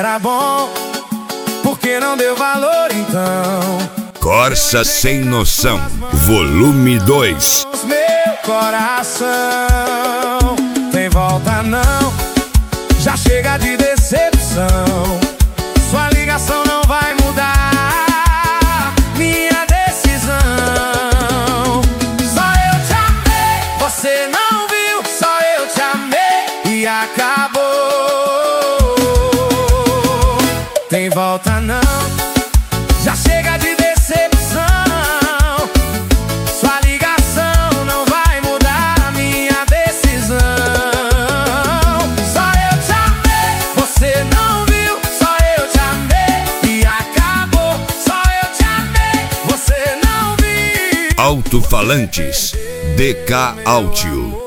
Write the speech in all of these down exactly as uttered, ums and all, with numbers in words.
era bom, por que não deu valor então? Corsa Sem Noção, volume dois. Meu coração tem volta não, já chega de decepção. Sua ligação não vai mudar minha decisão. Só eu te amei, você não viu. Só eu te amei e acabou. Tem volta não, já chega de decepção. Sua ligação não vai mudar minha decisão. Só eu te amei, você não viu. Só eu te amei e acabou. Só eu te amei, você não viu. Alto-falantes D K Audio.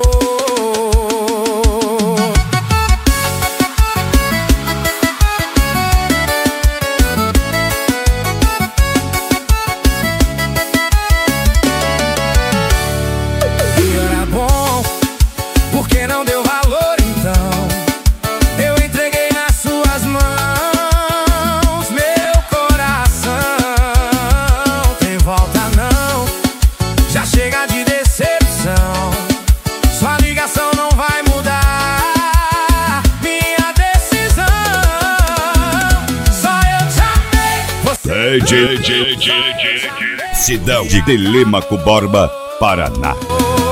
Porque não deu valor então, eu entreguei nas suas mãos meu coração. Tem volta não, já chega de decepção. Sua ligação não vai mudar minha decisão. Só eu te amei, você D J Sidão de Telêmaco Borba, Paraná.